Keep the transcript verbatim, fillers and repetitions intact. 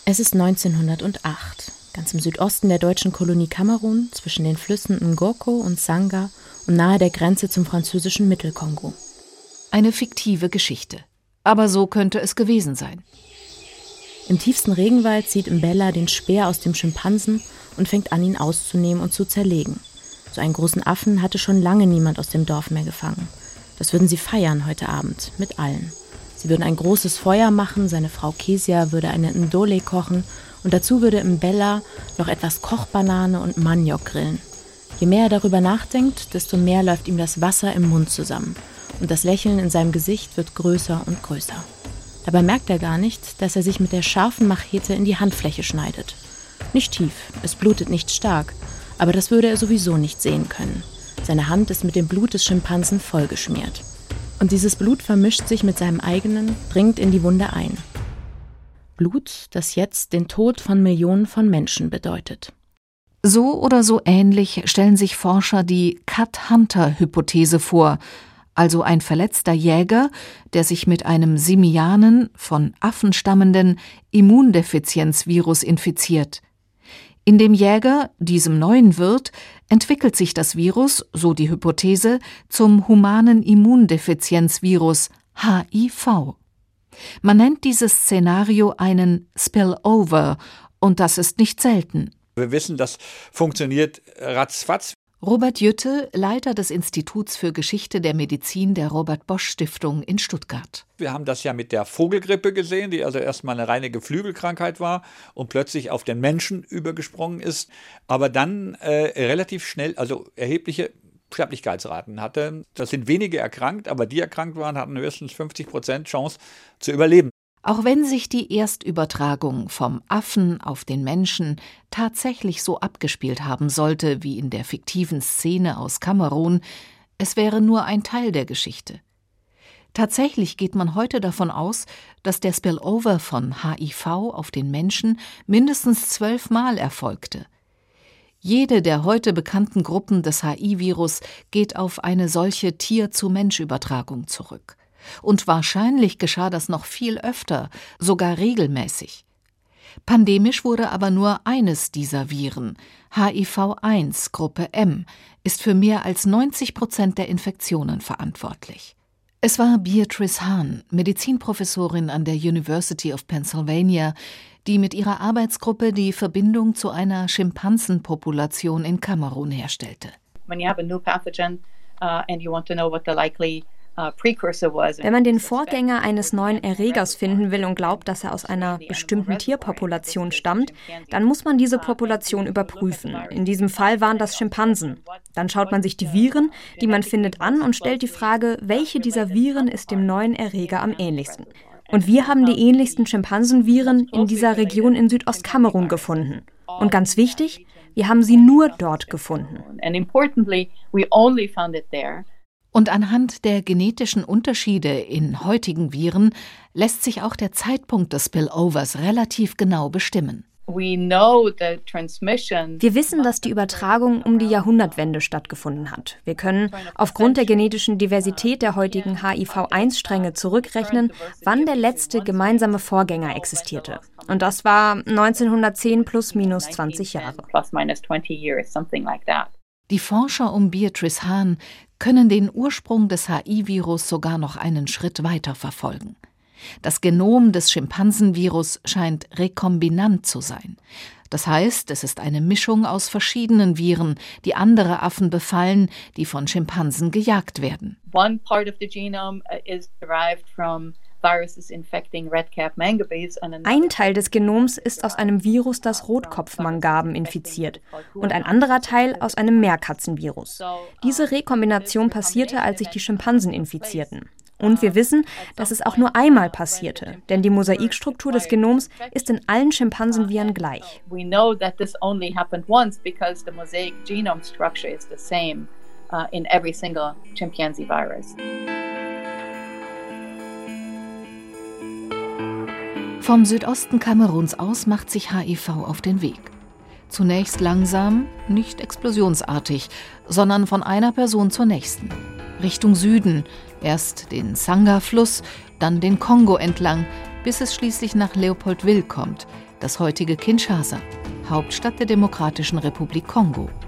Es ist neunzehnhundertacht, ganz im Südosten der deutschen Kolonie Kamerun, zwischen den Flüssen Ngoko und Sanga und nahe der Grenze zum französischen Mittelkongo. Eine fiktive Geschichte. Aber so könnte es gewesen sein. Im tiefsten Regenwald zieht Mbella den Speer aus dem Schimpansen und fängt an, ihn auszunehmen und zu zerlegen. So einen großen Affen hatte schon lange niemand aus dem Dorf mehr gefangen. Das würden sie feiern heute Abend, mit allen. Sie würden ein großes Feuer machen, seine Frau Kesia würde eine Ndole kochen und dazu würde Mbella noch etwas Kochbanane und Maniok grillen. Je mehr er darüber nachdenkt, desto mehr läuft ihm das Wasser im Mund zusammen und das Lächeln in seinem Gesicht wird größer und größer. Dabei merkt er gar nicht, dass er sich mit der scharfen Machete in die Handfläche schneidet. Nicht tief, es blutet nicht stark, aber das würde er sowieso nicht sehen können. Seine Hand ist mit dem Blut des Schimpansen vollgeschmiert. Und dieses Blut vermischt sich mit seinem eigenen, dringt in die Wunde ein. Blut, das jetzt den Tod von Millionen von Menschen bedeutet. So oder so ähnlich stellen sich Forscher die Cut-Hunter-Hypothese vor, also ein verletzter Jäger, der sich mit einem simianen, von Affen stammenden Immundefizienzvirus infiziert. In dem Jäger, diesem neuen Wirt, entwickelt sich das Virus, so die Hypothese, zum humanen Immundefizienzvirus H I V. Man nennt dieses Szenario einen Spillover, und das ist nicht selten. Wir wissen, das funktioniert ratzfatz. Robert Jütte, Leiter des Instituts für Geschichte der Medizin der Robert-Bosch-Stiftung in Stuttgart. Wir haben das ja mit der Vogelgrippe gesehen, die also erstmal eine reine Geflügelkrankheit war und plötzlich auf den Menschen übergesprungen ist, aber dann äh, relativ schnell, also erhebliche Sterblichkeitsraten hatte. Das sind wenige erkrankt, aber die erkrankt waren, hatten höchstens fünfzig Prozent Chance zu überleben. Auch wenn sich die Erstübertragung vom Affen auf den Menschen tatsächlich so abgespielt haben sollte wie in der fiktiven Szene aus Kamerun, es wäre nur ein Teil der Geschichte. Tatsächlich geht man heute davon aus, dass der Spillover von H I V auf den Menschen mindestens zwölfmal erfolgte. Jede der heute bekannten Gruppen des H I-Virus geht auf eine solche Tier-zu-Mensch-Übertragung zurück. Und wahrscheinlich geschah das noch viel öfter, sogar regelmäßig. Pandemisch wurde aber nur eines dieser Viren, H I V eins Gruppe M, ist für mehr als neunzig Prozent der Infektionen verantwortlich. Es war Beatrice Hahn, Medizinprofessorin an der University of Pennsylvania, die mit ihrer Arbeitsgruppe die Verbindung zu einer Schimpansenpopulation in Kamerun herstellte. When you have a new pathogen uh, and you want to know what the likely Wenn man den Vorgänger eines neuen Erregers finden will und glaubt, dass er aus einer bestimmten Tierpopulation stammt, dann muss man diese Population überprüfen. In diesem Fall waren das Schimpansen. Dann schaut man sich die Viren, die man findet, an und stellt die Frage, welche dieser Viren ist dem neuen Erreger am ähnlichsten. Und wir haben die ähnlichsten Schimpansenviren in dieser Region in Südostkamerun gefunden. Und ganz wichtig, wir haben sie nur dort gefunden. Und anhand der genetischen Unterschiede in heutigen Viren lässt sich auch der Zeitpunkt des Spillovers relativ genau bestimmen. Wir wissen, dass die Übertragung um die Jahrhundertwende stattgefunden hat. Wir können aufgrund der genetischen Diversität der heutigen H I V eins Stränge zurückrechnen, wann der letzte gemeinsame Vorgänger existierte. Und das war neunzehnhundertzehn plus minus zwanzig Jahre. Die Forscher um Beatrice Hahn können den Ursprung des H I-Virus sogar noch einen Schritt weiter verfolgen. Das Genom des Schimpansenvirus scheint rekombinant zu sein. Das heißt, es ist eine Mischung aus verschiedenen Viren, die andere Affen befallen, die von Schimpansen gejagt werden. One part of the genome is derived from Ein Teil des Genoms ist aus einem Virus, das Rotkopfmangaben infiziert, und ein anderer Teil aus einem Meerkatzenvirus. Diese Rekombination passierte, als sich die Schimpansen infizierten. Und wir wissen, dass es auch nur einmal passierte, denn die Mosaikstruktur des Genoms ist in allen Schimpansenviren gleich. We know that this only happened once because the mosaic genome structure is the same uh, in every single chimpanzee virus. Vom Südosten Kameruns aus macht sich H I V auf den Weg. Zunächst langsam, nicht explosionsartig, sondern von einer Person zur nächsten. Richtung Süden, erst den Sanga-Fluss, dann den Kongo entlang, bis es schließlich nach Leopoldville kommt, das heutige Kinshasa, Hauptstadt der Demokratischen Republik Kongo.